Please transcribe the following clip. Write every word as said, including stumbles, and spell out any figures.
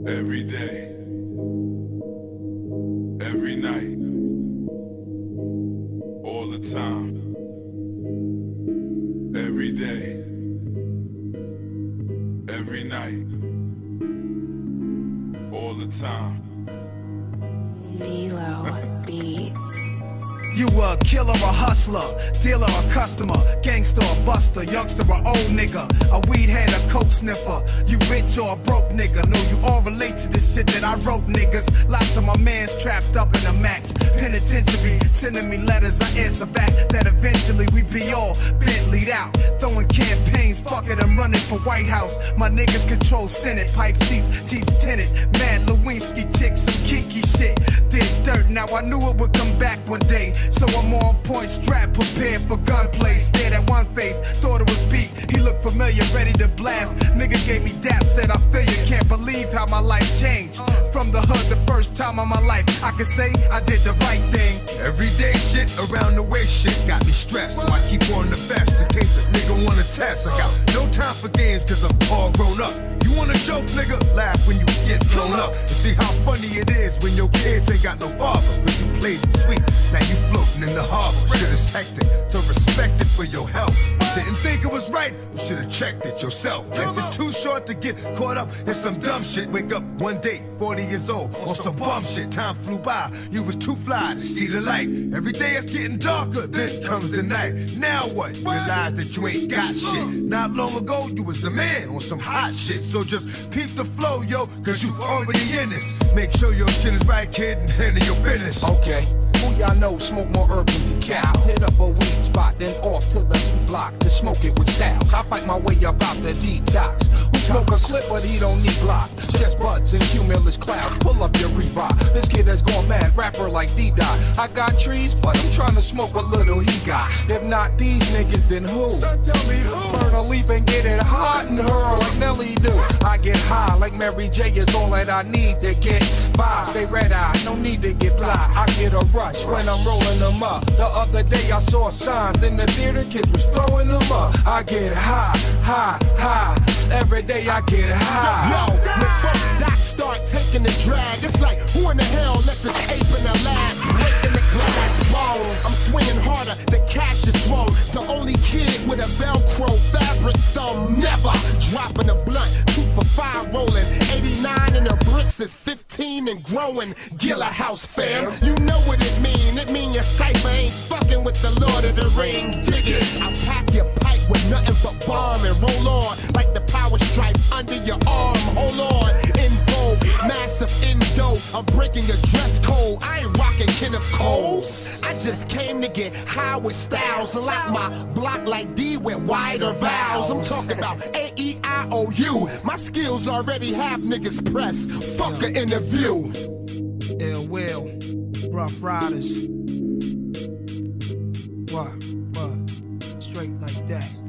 Every day, every night, all the time. Every day, every night, all the time. D-Lo Beats. You a killer, a hustler, dealer, a customer, gangster, a buster, youngster, a old nigga, a weed head, a coke sniffer. You rich or a broke nigga? No, you all relate to this shit that I wrote, niggas. Lots of my mans trapped up in the max penitentiary, sending me letters. I answer back that eventually we be all Bentley'd out, throwing campaigns. Fuck it, I'm running for White House. My niggas control Senate, pipe seats, Chiefs tenant, Mad Lewinsky chicks, some kinky shit. Did dirt, now I knew it would come back one day. So I'm on point, strapped, prepared for gunplay. Stared at one face, thought it was Pete. He looked familiar, ready to blast. Nigga gave me dap, said I feel you. Can't believe how my life changed. From the hood, the first time of my life, I could say I did the right thing. Everyday shit around the way shit got me stressed, so I keep on the vest in case a nigga wanna test. I got no time for games cause I'm all grown up. You wanna joke, nigga? Laugh when you get blown up. And see how funny it is when your kids ain't got no father. Cause you played it sweet, now you floating in the harbor. Shit is hectic, so respect it for your health. Didn't think it was right, you should've checked it yourself. Life is too short to get caught up in some dumb shit. Wake up one day, forty years old, on some bum shit. Time flew by, you was too fly to see the light. Every day it's getting darker, then comes the night. Now what? Realize that you ain't got shit. Not long ago, you was the man on some hot shit. So just peep the flow, yo, cause you already in this. Make sure your shit is right, kid, and handle your business. Okay, who y'all know smoke more herb than decal? Hit up a weed spot, then off to the new block to smoke it with styles. I fight my way up out the detox. Who smoke a clip, but he don't need block. Just buds and cumulus clouds. Pull up your Reebok. This kid that's going mad, rapper like D-Dot. I got trees, but I'm trying to smoke what little he got. If not these niggas, then who? Son, tell me who? Burn a leaf and get it hot and hurl like Nelly do. I get high like Mary J is all that I need to get by. Stay red eye, no need to get fly. I get a rush when I'm rolling them up. The other day I saw signs in the theater, kids was throwing them up. I get high, high, high. Every day I get high. Yo, when Doc start taking the drag, it's like, who in the hell left this ape in the lab? Breaking the glass bone. I'm swinging harder, the cash is swung. The only kid with a Velcro fabric thumb. Never dropping a blunt, two for five rolling. eighty-nine and the bricks is fifteen and growing. Gilla House fam, you know what it mean. It mean your cipher ain't fucking with the Lord of the Ring. Dig it, I'll pack your pipe with nothing but bomb and roll on like the power stripe under your arm. Hold on, in vogue, massive endo. I'm breaking your dress code. I ain't rocking Kenneth Cole. I just came to get high with styles. Lock my block like D with wider vowels. I'm talking about A E I O U. My skills already have niggas pressed. Fuck an interview. Ill Will, Rough Riders. What? What? Straight like that.